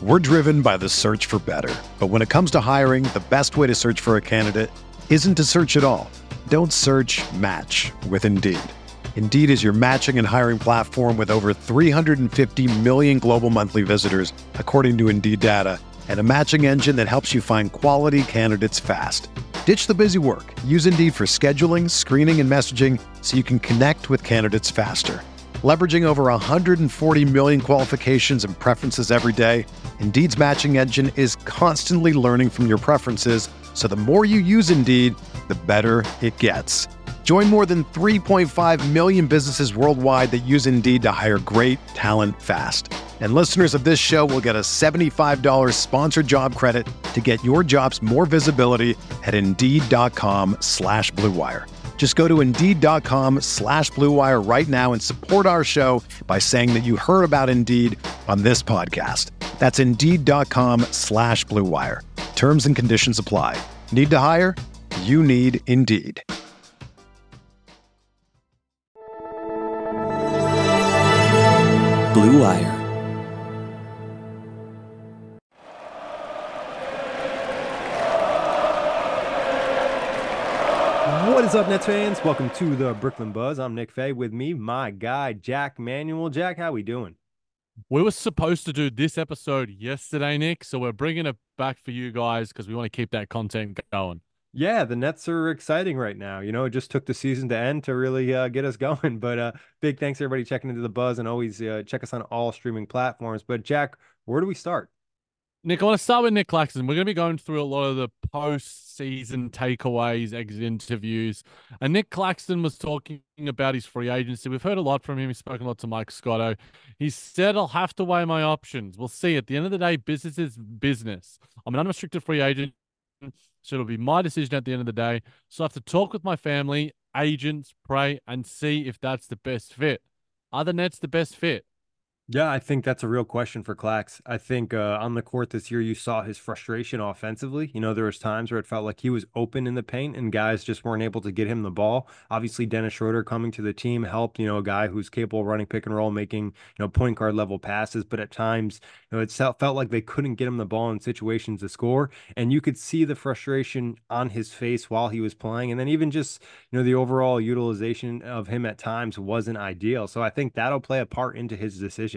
We're driven by the search for better. But when it comes to hiring, the best way to search for a candidate isn't to search at all. Don't search, match with Indeed. Indeed is your matching and hiring platform with over 350 million global monthly visitors, according to Indeed data, and a matching engine that helps you find quality candidates fast. Ditch the busy work. Use Indeed for scheduling, screening, and messaging so you can connect with candidates faster. Leveraging over 140 million qualifications and preferences every day, Indeed's matching engine is constantly learning from your preferences, so the more you use Indeed, the better it gets. Join more than 3.5 million businesses worldwide that use Indeed to hire great talent fast. And listeners of this show will get a $75 sponsored job credit to get your jobs more visibility at Indeed.com/Blue Wire. Just go to Indeed.com/Blue Wire right now and support our show by saying that you heard about Indeed on this podcast. That's Indeed.com/Blue Wire. Terms and conditions apply. Need to hire? You need Indeed. Blue Wire. What is up, Nets fans? Welcome to the Brooklyn Buzz. I'm Nick Fay. With me, my guy, Jack Manuel. Jack, how we doing? We were supposed to do this episode yesterday, Nick, so we're bringing it back for you guys because we want to keep that content going. Yeah, the Nets are exciting right now. You know, it just took the season to end to really get us going. But big thanks to everybody checking into the Buzz, and always check us on all streaming platforms. But Jack, where do we start? Nick, I want to start with Nick Claxton. We're going to be going through a lot of the post-season takeaways, exit interviews. And Nick Claxton was talking about his free agency. We've heard a lot from him. He's spoken a lot to Mike Scotto. He said, I'll have to weigh my options. We'll see. At the end of the day, business is business. I'm an unrestricted free agent, so it'll be my decision at the end of the day. So I have to talk with my family, agents, pray, and see if that's the best fit. Are the Nets the best fit? Yeah, I think that's a real question for Clax. I think on the court this year, you saw his frustration offensively. You know, there was times where it felt like he was open in the paint and guys just weren't able to get him the ball. Obviously, Dennis Schroeder coming to the team helped, you know, a guy who's capable of running pick and roll, making, you know, point guard level passes. But at times, you know, it felt like they couldn't get him the ball in situations to score. And you could see the frustration on his face while he was playing. And then even just, you know, the overall utilization of him at times wasn't ideal. So I think that'll play a part into his decision.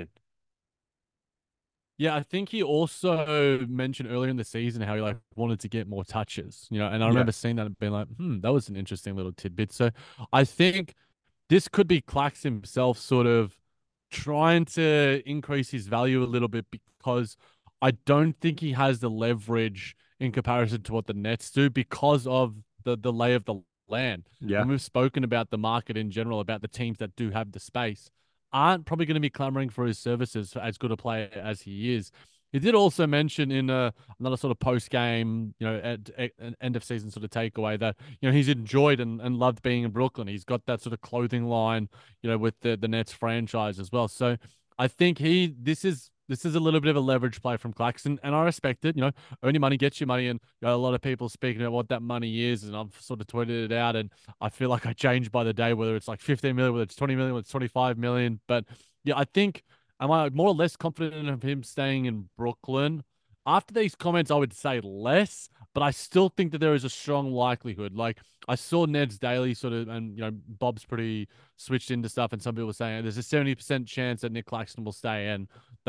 Yeah, I think he also mentioned earlier in the season how he wanted to get more touches, you know, and I remember seeing that and being like, that was an interesting little tidbit. So I think this could be Clax himself sort of trying to increase his value a little bit, because I don't think he has the leverage in comparison to what the Nets do because of the lay of the land. Yeah. And we've spoken about the market in general, about the teams that do have the space aren't probably going to be clamoring for his services for as good a player as he is. He did also mention in another sort of post-game, you know, at end of season sort of takeaway that, you know, he's enjoyed and loved being in Brooklyn. He's got that sort of clothing line, you know, with the Nets franchise as well. So I think this is a little bit of a leverage play from Claxton, and I respect it. You know, earn your money, get your money, and you know, a lot of people speaking about what that money is, and I've sort of tweeted it out, and I feel like I change by the day, whether it's like 15 million, whether it's 20 million, whether it's 25 million. But yeah, I think, am I more or less confident of him staying in Brooklyn? After these comments, I would say less, but I still think that there is a strong likelihood. Like, I saw Ned's Daily sort of, and, you know, Bob's pretty switched into stuff, and some people were saying there's a 70% chance that Nick Claxton will stay, and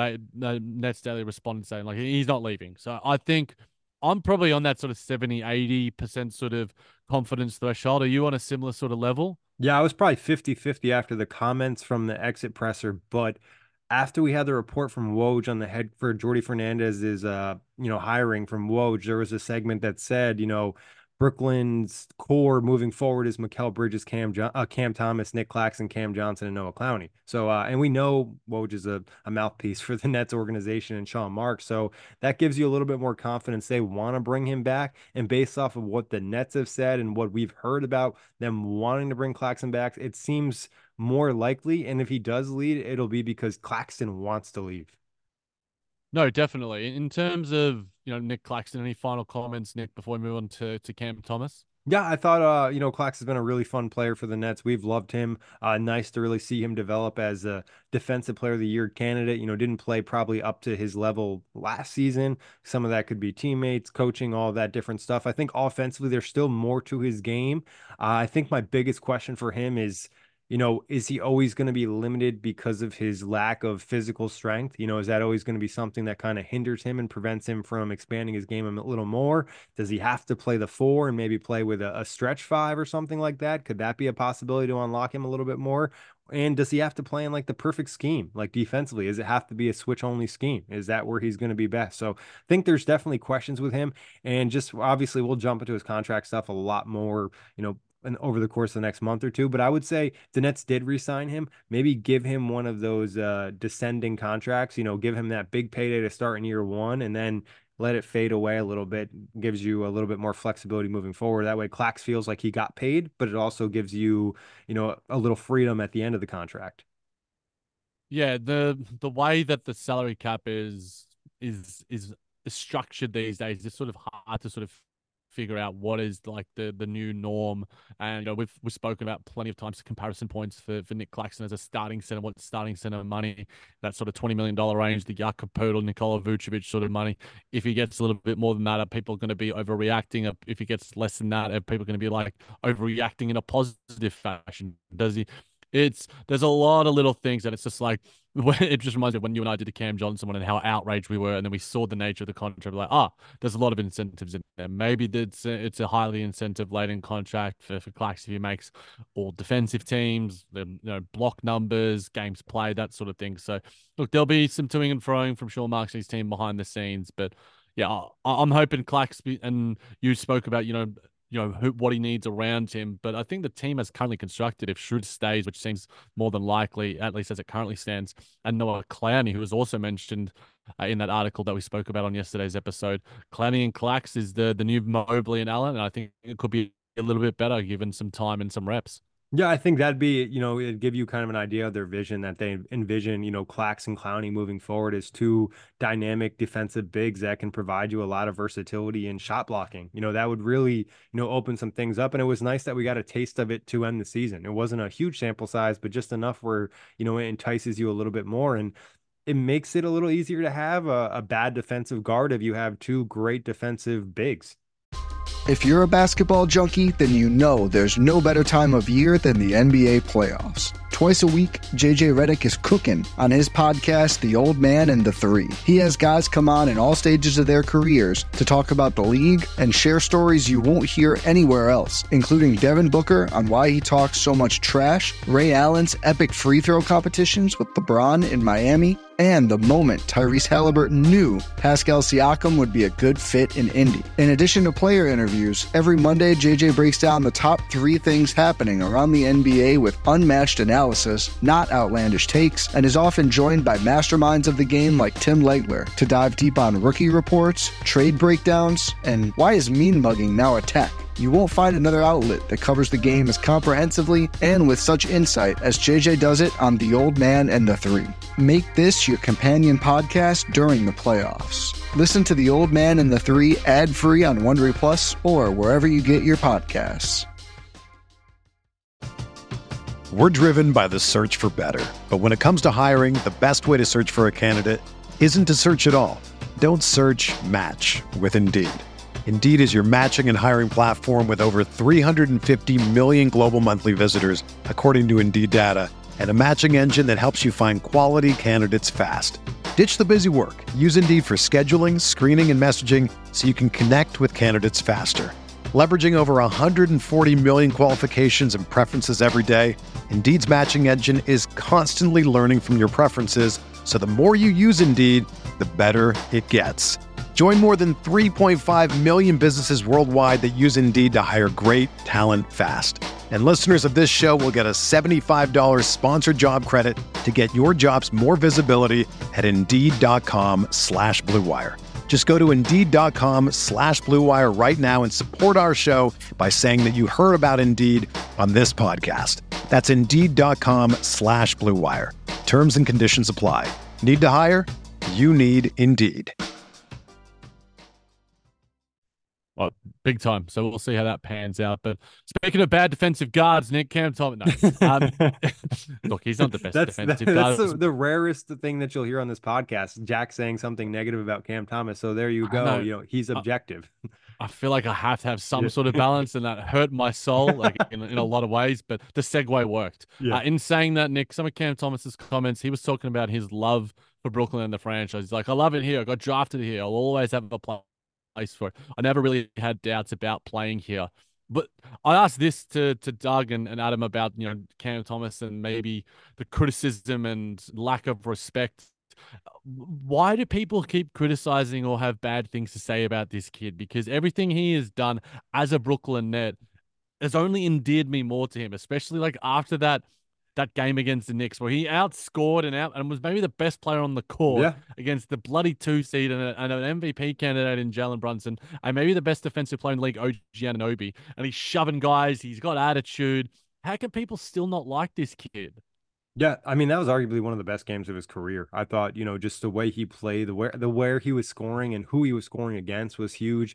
Ned's Daily responded saying, like, he's not leaving. So I think I'm probably on that sort of 70, 80% sort of confidence threshold. Are you on a similar sort of level? Yeah, I was probably 50-50 after the comments from the exit presser, but after we had the report from Woj on the head for Jordi Fernandez's, you know, hiring from Woj, there was a segment that said, you know, Brooklyn's core moving forward is Mikal Bridges, Cam Thomas, Nick Claxton, Cam Johnson, and Noah Clowney. So, and we know Woj is a mouthpiece for the Nets organization and Sean Marks. So that gives you a little bit more confidence they want to bring him back. And based off of what the Nets have said and what we've heard about them wanting to bring Claxton back, it seems more likely. And if he does leave, it'll be because Claxton wants to leave. No, definitely. In terms of, you know, Nick Claxton, any final comments, Nick, before we move on to Cam Thomas? Yeah, I thought, Clax has been a really fun player for the Nets. We've loved him. Nice to really see him develop as a defensive player of the year candidate. Didn't play probably up to his level last season. Some of that could be teammates, coaching, all that different stuff. I think offensively, there's still more to his game. I think my biggest question for him is he always going to be limited because of his lack of physical strength? Is that always going to be something that kind of hinders him and prevents him from expanding his game a little more? Does he have to play the four and maybe play with a stretch five or something like that? Could that be a possibility to unlock him a little bit more? And does he have to play in like the perfect scheme, like defensively? Does it have to be a switch only scheme? Is that where he's going to be best? So I think there's definitely questions with him. And just obviously, we'll jump into his contract stuff a lot more, and over the course of the next month or two. But I would say the Nets did re-sign him. Maybe give him one of those descending contracts, give him that big payday to start in year one and then let it fade away a little bit, gives you a little bit more flexibility moving forward. That way Clax feels like he got paid, but it also gives you, a little freedom at the end of the contract. Yeah, the way that the salary cap is structured these days, it's sort of hard to sort of figure out what is like the new norm. And we've spoken about plenty of times comparison points for Nick Claxton as a starting center, what starting center money, that sort of $20 million range, the Jakob Poeltl, Nikola Vucevic sort of money. If he gets a little bit more than that, are people going to be overreacting? If he gets less than that, are people going to be like overreacting in a positive fashion? There's a lot of little things that it's just like, it just reminds me of when you and I did the Cam Johnson one and how outraged we were, and then we saw the nature of the contract. Like, there's a lot of incentives in there. Maybe it's a highly incentive laden contract for Clax if he makes all defensive teams, block numbers, games played, that sort of thing. So look, there'll be some toing and froing from Sean Marks's team behind the scenes, but yeah, I'm hoping Clax, and you spoke about what he needs around him. But I think the team as currently constructed, if Schroeder stays, which seems more than likely, at least as it currently stands, and Noah Clowney, who was also mentioned in that article that we spoke about on yesterday's episode, Clowney and Clax is the new Mobley and Allen, and I think it could be a little bit better given some time and some reps. Yeah, I think that'd be, it'd give you kind of an idea of their vision that they envision, Clax and Clowney moving forward as two dynamic defensive bigs that can provide you a lot of versatility in shot blocking. That would really, open some things up. And it was nice that we got a taste of it to end the season. It wasn't a huge sample size, but just enough where, it entices you a little bit more. And it makes it a little easier to have a bad defensive guard if you have two great defensive bigs. If you're a basketball junkie, then you know there's no better time of year than the NBA playoffs. Twice a week, JJ Redick is cooking on his podcast, The Old Man and the Three. He has guys come on in all stages of their careers to talk about the league and share stories you won't hear anywhere else, including Devin Booker on why he talks so much trash, Ray Allen's epic free throw competitions with LeBron in Miami, and the moment Tyrese Halliburton knew Pascal Siakam would be a good fit in Indy. In addition to player interviews, every Monday JJ breaks down the top 3 things happening around the NBA with unmatched analysis, not outlandish takes, and is often joined by masterminds of the game like Tim Legler to dive deep on rookie reports, trade breakdowns, and why is mean mugging now a tech? You won't find another outlet that covers the game as comprehensively and with such insight as JJ does it on The Old Man and the Three. Make this your companion podcast during the playoffs. Listen to The Old Man and the Three ad-free on Wondery Plus or wherever you get your podcasts. We're driven by the search for better. But when it comes to hiring, the best way to search for a candidate isn't to search at all. Don't search, match with Indeed. Indeed is your matching and hiring platform with over 350 million global monthly visitors, according to Indeed data, and a matching engine that helps you find quality candidates fast. Ditch the busy work. Use Indeed for scheduling, screening, and messaging so you can connect with candidates faster. Leveraging over 140 million qualifications and preferences every day, Indeed's matching engine is constantly learning from your preferences, so the more you use Indeed, the better it gets. Join more than 3.5 million businesses worldwide that use Indeed to hire great talent fast. And listeners of this show will get a $75 sponsored job credit to get your jobs more visibility at Indeed.com/Blue Wire. Just go to Indeed.com/Blue Wire right now and support our show by saying that you heard about Indeed on this podcast. That's Indeed.com/Blue Wire. Terms and conditions apply. Need to hire? You need Indeed. Well, big time. So we'll see how that pans out. But speaking of bad defensive guards, Nick Cam Thomas. No, look, he's not the best defensive that's guard. the rarest thing that you'll hear on this podcast. Jack saying something negative about Cam Thomas. So there you I go. know. You know, he's objective. I feel like I have to have some Yeah. sort of balance, and that hurt my soul, like in a lot of ways. But the segue worked. Yeah. In saying that, Nick, some of Cam Thomas's comments, he was talking about his love for Brooklyn and the franchise. He's like, I love it here. I got drafted here. I'll always have a place for it. I never really had doubts about playing here. But I asked this to Doug and Adam about, Cam Thomas and maybe the criticism and lack of respect. Why do people keep criticizing or have bad things to say about this kid? Because everything he has done as a Brooklyn Net has only endeared me more to him, especially like after that game against the Knicks where he outscored and was maybe the best player on the court Yeah. against the bloody 2 seed and an MVP candidate in Jalen Brunson and maybe the best defensive player in the league, OG Anunoby. And he's shoving guys. He's got attitude. How can people still not like this kid? Yeah, I mean that was arguably one of the best games of his career. I thought, just the way he played, the where he was scoring and who he was scoring against was huge.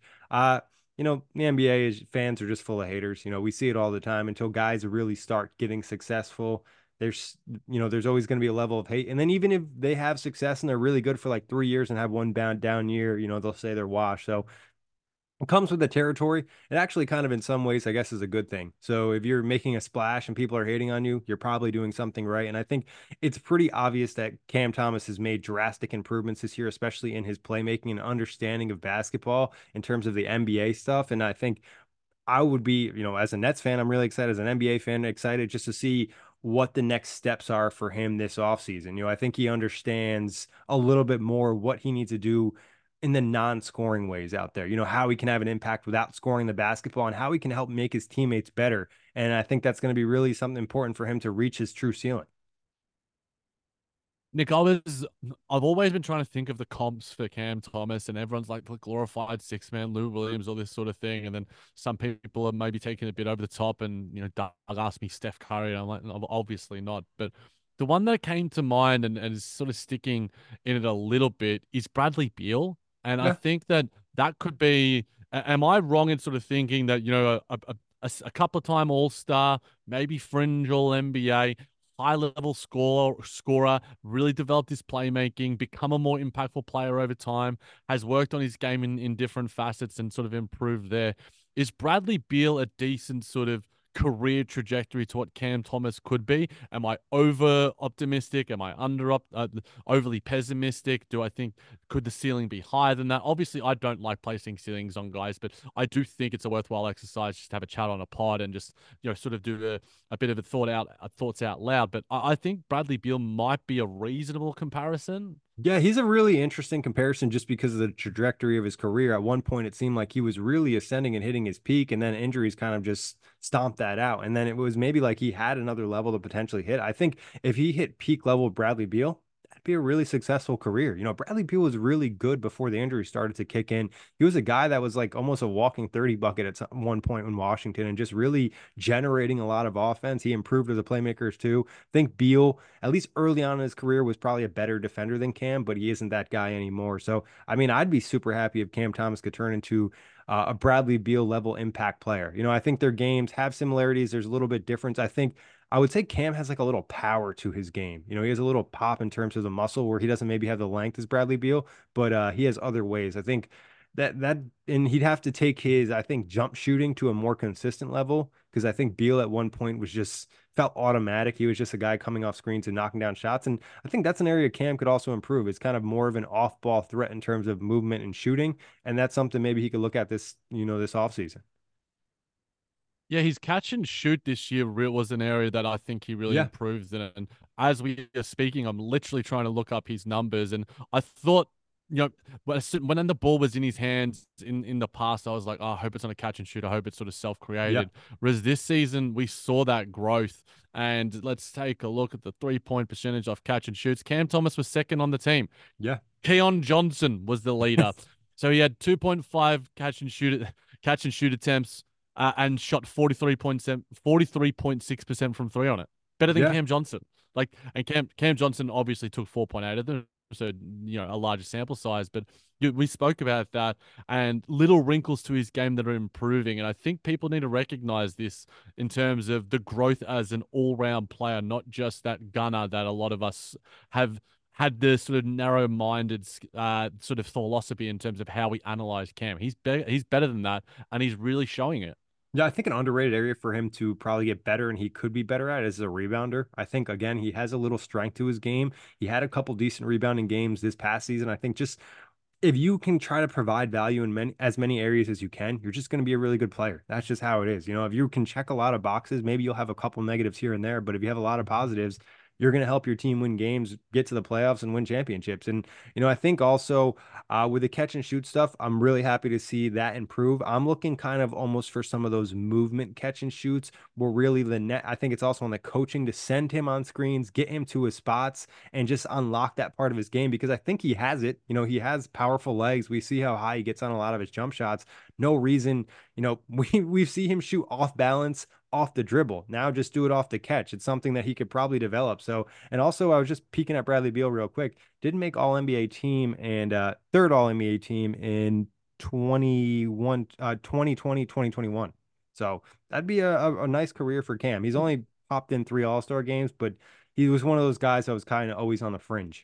The NBA fans are just full of haters. We see it all the time until guys really start getting successful. There's always going to be a level of hate. And then even if they have success and they're really good for like 3 years and have one down year, they'll say they're washed. So it comes with the territory. It actually kind of in some ways, I guess, is a good thing. So if you're making a splash and people are hating on you, you're probably doing something right. And I think it's pretty obvious that Cam Thomas has made drastic improvements this year, especially in his playmaking and understanding of basketball in terms of the NBA stuff. And I think I would be, as a Nets fan, I'm really excited. As an NBA fan, excited just to see what the next steps are for him this offseason. I think he understands a little bit more what he needs to do in the non-scoring ways out there, how he can have an impact without scoring the basketball and how he can help make his teammates better. And I think that's going to be really something important for him to reach his true ceiling. Nick, I've always been trying to think of the comps for Cam Thomas, and everyone's like the glorified six-man Lou Williams or this sort of thing. And then some people are maybe taking a bit over the top, and Doug asked me Steph Curry, and I'm like, obviously not. But the one that came to mind and is sort of sticking in it a little bit is Bradley Beal, and I think that could be. Am I wrong in sort of thinking that a couple of time All-Star, maybe fringe All NBA, high-level scorer, really developed his playmaking, become a more impactful player over time, has worked on his game in different facets and sort of improved there. Is Bradley Beal a decent sort of career trajectory to what Cam Thomas could be? Am I over optimistic? Am I overly pessimistic? Do I think could the ceiling be higher than that? Obviously, I don't like placing ceilings on guys, but I do think it's a worthwhile exercise just to have a chat on a pod and just sort of do a bit of a thoughts out loud. But I think Bradley Beal might be a reasonable comparison. Yeah, he's a really interesting comparison just because of the trajectory of his career. At one point, it seemed like he was really ascending and hitting his peak, and then injuries kind of just stomped that out. And then it was maybe like he had another level to potentially hit. I think if he hit peak level Bradley Beal, that'd be a really successful career. Bradley Beal was really good before the injury started to kick in. He was a guy that was like almost a walking 30 bucket at one point in Washington and just really generating a lot of offense. He improved as a playmaker too. I think Beal, at least early on in his career, was probably a better defender than Cam, but he isn't that guy anymore. So, I mean, I'd be super happy if Cam Thomas could turn into a Bradley Beal level impact player. I think their games have similarities. There's a little bit difference. I would say Cam has like a little power to his game. He has a little pop in terms of the muscle where he doesn't maybe have the length as Bradley Beal, but he has other ways. I think and he'd have to take his, I think, jump shooting to a more consistent level because I think Beal at one point was just felt automatic. He was just a guy coming off screens and knocking down shots. And I think that's an area Cam could also improve. It's kind of more of an off-ball threat in terms of movement and shooting. And that's something maybe he could look at this offseason. Yeah, his catch and shoot this year was an area that I think he really improved in. And as we are speaking, I'm literally trying to look up his numbers. And I thought, when the ball was in his hands in the past, I was like, oh, I hope it's on a catch and shoot. I hope it's sort of self-created. Whereas this season, we saw that growth. And let's take a look at the 3-point percentage off catch and shoots. Cam Thomas was second on the team. Yeah. Keon Johnson was the leader. So he had 2.5 catch and shoot attempts. And shot 43.6% from three on it. Better than Cam Johnson. And Cam Johnson obviously took 4.8 of them. so a larger sample size, but we spoke about that and little wrinkles to his game that are improving. And I think people need to recognize this in terms of the growth as an all-round player, not just that gunner that a lot of us have had the sort of narrow-minded sort of philosophy in terms of how we analyze Cam. He's better than that, and he's really showing it. Yeah, I think an underrated area for him to probably get better and he could be better at is a rebounder. I think again he has a little strength to his game. He had a couple decent rebounding games this past season. I think just if you can try to provide value in many areas as you can, you're just going to be a really good player. That's just how it is. If you can check a lot of boxes, maybe you'll have a couple negatives here and there, but if you have a lot of positives, you're going to help your team win games, get to the playoffs, and win championships. And I think also with the catch and shoot stuff, I'm really happy to see that improve. I'm looking kind of almost for some of those movement catch and shoots where really the net. I think it's also on the coaching to send him on screens, get him to his spots, and just unlock that part of his game because I think he has it. He has powerful legs. We see how high he gets on a lot of his jump shots. No reason, we see him shoot off balance, off the dribble. Now just do it off the catch. It's something that he could probably develop. So, and also I was just peeking at Bradley Beal real quick. Didn't make All NBA team and third All NBA team in 2020, 2021. So that'd be a nice career for Cam. He's only popped in 3 All-Star games, but he was one of those guys that was kind of always on the fringe.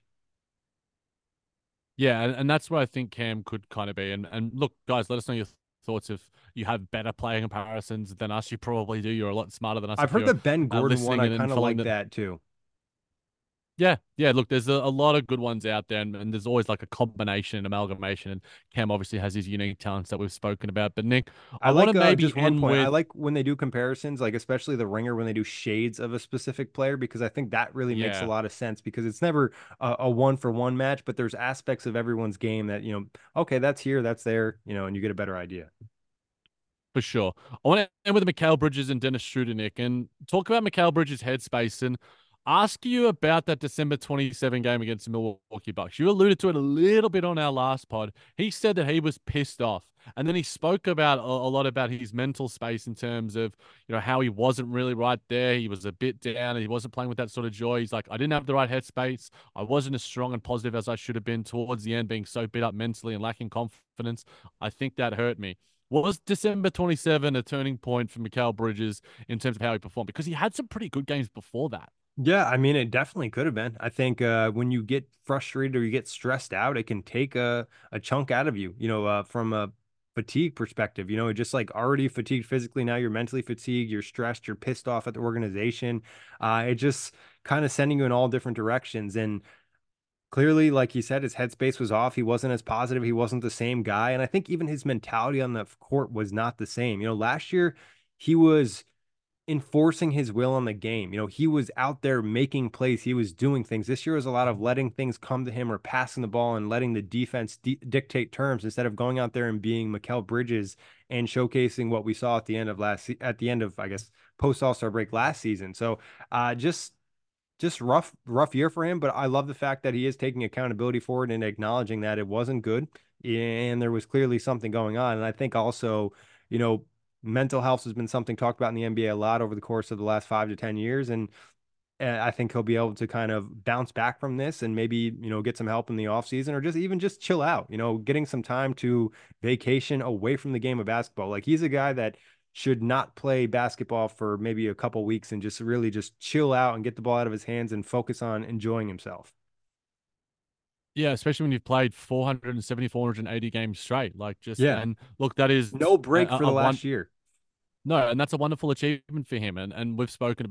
Yeah, and that's where I think Cam could kind of be. And look, guys, let us know your thoughts. If you have better player comparisons than us, you probably do. You're a lot smarter than us. I've heard the Ben Gordon one. I and kind of following like that too. Yeah. Look, there's a lot of good ones out there, and there's always like a combination and amalgamation. And Cam obviously has his unique talents that we've spoken about. But Nick, I want like to maybe just one end point. I with like when they do comparisons, like especially the Ringer when they do shades of a specific player, because I think that really makes a lot of sense because it's never a one-for-one match, but there's aspects of everyone's game that, okay, that's here, that's there, and you get a better idea. for sure. I want to end with Mikal Bridges and Dennis Schroeder, Nick, and talk about Mikal Bridges' headspace and ask you about that December 27 game against the Milwaukee Bucks. You alluded to it a little bit on our last pod. He said that he was pissed off. And then he spoke about a lot about his mental space in terms of, how he wasn't really right there. He was a bit down and he wasn't playing with that sort of joy. He's like, I didn't have the right headspace. I wasn't as strong and positive as I should have been towards the end, being so beat up mentally and lacking confidence. I think that hurt me. Was December 27 a turning point for Mikal Bridges in terms of how he performed? Because he had some pretty good games before that. Yeah, I mean, it definitely could have been. I think when you get frustrated or you get stressed out, it can take a chunk out of you, from a fatigue perspective. Just like already fatigued physically, now you're mentally fatigued, you're stressed, you're pissed off at the organization. It just kind of sending you in all different directions. And clearly, like he said, his headspace was off. He wasn't as positive. He wasn't the same guy. And I think even his mentality on the court was not the same. Last year he was enforcing his will on the game. He was out there making plays. He was doing things. This year was a lot of letting things come to him or passing the ball and letting the defense dictate terms instead of going out there and being Mikal Bridges and showcasing what we saw at the end of I guess post All-Star break last season. So just rough year for him, but I love the fact that he is taking accountability for it and acknowledging that it wasn't good and there was clearly something going on. And I think also, mental health has been something talked about in the NBA a lot over the course of the last 5 to 10 years. And I think he'll be able to kind of bounce back from this and maybe, get some help in the offseason or just chill out, getting some time to vacation away from the game of basketball. Like he's a guy that should not play basketball for maybe a couple weeks and just really just chill out and get the ball out of his hands and focus on enjoying himself. Yeah, especially when you've played 470, 480 games straight. And look, that is no break for the last year. No, and that's a wonderful achievement for him. And we've spoken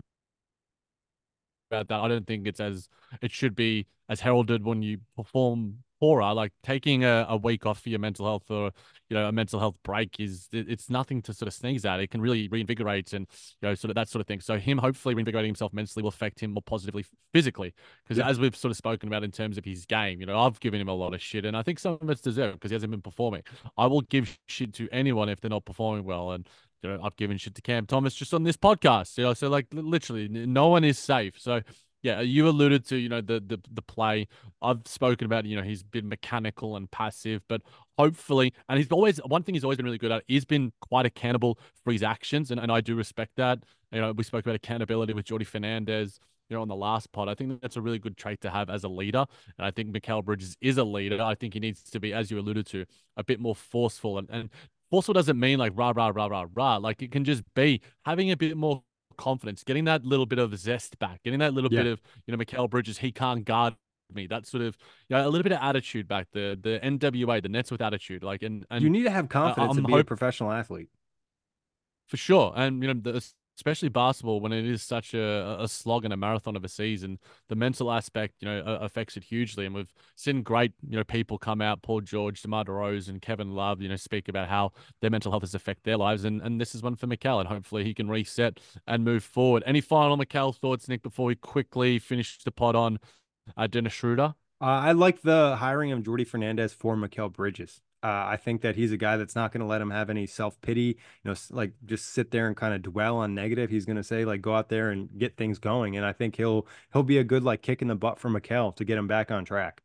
about that. I don't think it should be as heralded when you perform poorer. Like taking a week off for your mental health or a mental health break it's nothing to sort of sneeze at. It can really reinvigorate and sort of that sort of thing. So him hopefully reinvigorating himself mentally will affect him more positively physically. Because as we've sort of spoken about in terms of his game, I've given him a lot of shit and I think some of it's deserved because he hasn't been performing. I will give shit to anyone if they're not performing well, and I've given shit to Cam Thomas just on this podcast. So like literally no one is safe. So yeah, you alluded to, the play. I've spoken about, he's been mechanical and passive, but hopefully, and one thing he's always been really good at, he's been quite accountable for his actions, and I do respect that. We spoke about accountability with Jordi Fernandez on the last pod. I think that's a really good trait to have as a leader. And I think Mikal Bridges is a leader. I think he needs to be, as you alluded to, a bit more forceful. And forceful doesn't mean like rah, rah, rah, rah, rah. Like it can just be having a bit more confidence, getting that little bit of zest back, getting that little bit of, Mikal Bridges, he can't guard me. That sort of, a little bit of attitude back. The NWA, the Nets with attitude. Like, and you need to have confidence to be a professional athlete. For sure. And, especially basketball, when it is such a slog and a marathon of a season, the mental aspect, affects it hugely. And we've seen great, people come out, Paul George, DeMar DeRozan, and Kevin Love, speak about how their mental health has affected their lives. And this is one for Mikal, and hopefully he can reset and move forward. Any final Mikal thoughts, Nick, before we quickly finish the pod on Dennis Schroeder? I like the hiring of Jordi Fernandez for Mikal Bridges. I think that he's a guy that's not going to let him have any self-pity, like just sit there and kind of dwell on negative. He's going to say, like, go out there and get things going. And I think he'll be a good, like, kick in the butt for Mikal to get him back on track.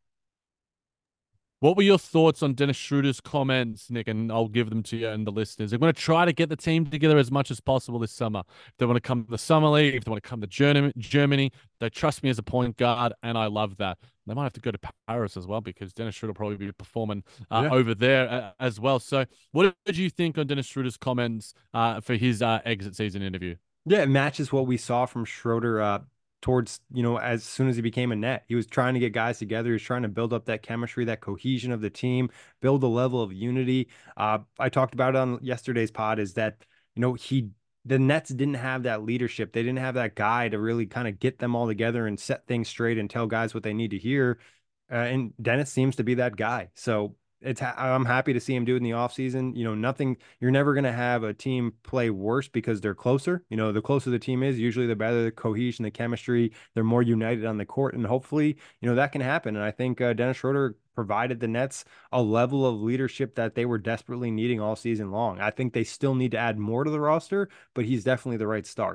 What were your thoughts on Dennis Schroeder's comments, Nick? And I'll give them to you and the listeners. They're going to try to get the team together as much as possible this summer. If they want to come to the Summer League, if they want to come to Germany, they trust me as a point guard, and I love that. They might have to go to Paris as well because Dennis Schroeder will probably be performing over there as well. So what did you think on Dennis Schroeder's comments for his exit season interview? Yeah, it matches what we saw from Schroeder towards, as soon as he became a Net. He was trying to get guys together. He was trying to build up that chemistry, that cohesion of the team, build a level of unity. I talked about it on yesterday's pod, is that, the Nets didn't have that leadership. They didn't have that guy to really kind of get them all together and set things straight and tell guys what they need to hear. And Dennis seems to be that guy. So I'm happy to see him do it in the offseason. You're never going to have a team play worse because they're closer. The closer the team is, usually the better the cohesion, the chemistry, they're more united on the court. And hopefully, that can happen. And I think Dennis Schroeder provided the Nets a level of leadership that they were desperately needing all season long. I think they still need to add more to the roster, but he's definitely the right start.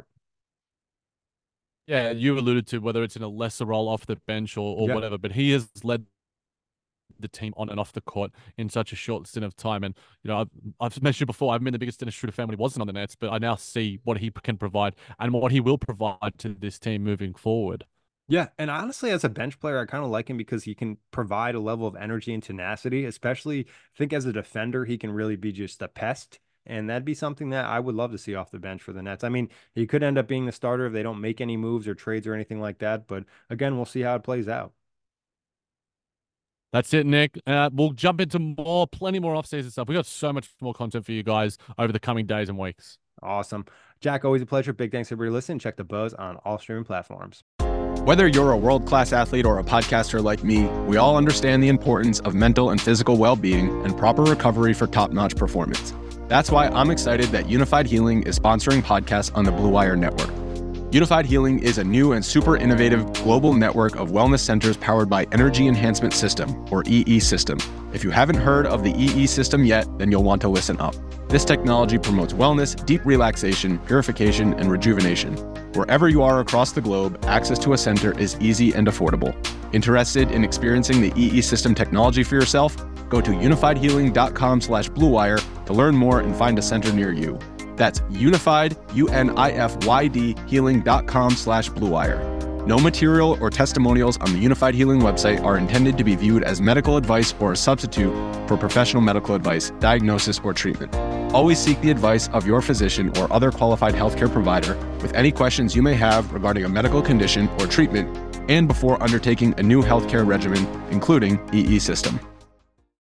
Yeah, you alluded to whether it's in a lesser role off the bench or whatever, but he has led the team on and off the court in such a short stint of time. And, I've mentioned before, I've been the biggest Dennis Schroeder fan when he wasn't on the Nets, but I now see what he can provide and what he will provide to this team moving forward. Yeah, and honestly, as a bench player, I kind of like him because he can provide a level of energy and tenacity, especially, I think as a defender, he can really be just a pest. And that'd be something that I would love to see off the bench for the Nets. I mean, he could end up being the starter if they don't make any moves or trades or anything like that. But again, we'll see how it plays out. That's it, Nick. We'll jump into plenty more off-season stuff. We got so much more content for you guys over the coming days and weeks. Awesome. Jack, always a pleasure. Big thanks to everybody listening. Check the Buzz on all streaming platforms. Whether you're a world-class athlete or a podcaster like me, we all understand the importance of mental and physical well-being and proper recovery for top-notch performance. That's why I'm excited that Unified Healing is sponsoring podcasts on the Blue Wire Network. Unified Healing is a new and super innovative global network of wellness centers powered by Energy Enhancement System, or EE System. If you haven't heard of the EE System yet, then you'll want to listen up. This technology promotes wellness, deep relaxation, purification, and rejuvenation. Wherever you are across the globe, access to a center is easy and affordable. Interested in experiencing the EE System technology for yourself? Go to unifiedhealing.com/bluewire to learn more and find a center near you. That's unified, UNIFYD, healing.com/bluewire. No material or testimonials on the Unified Healing website are intended to be viewed as medical advice or a substitute for professional medical advice, diagnosis, or treatment. Always seek the advice of your physician or other qualified healthcare provider with any questions you may have regarding a medical condition or treatment and before undertaking a new healthcare regimen, including EE System.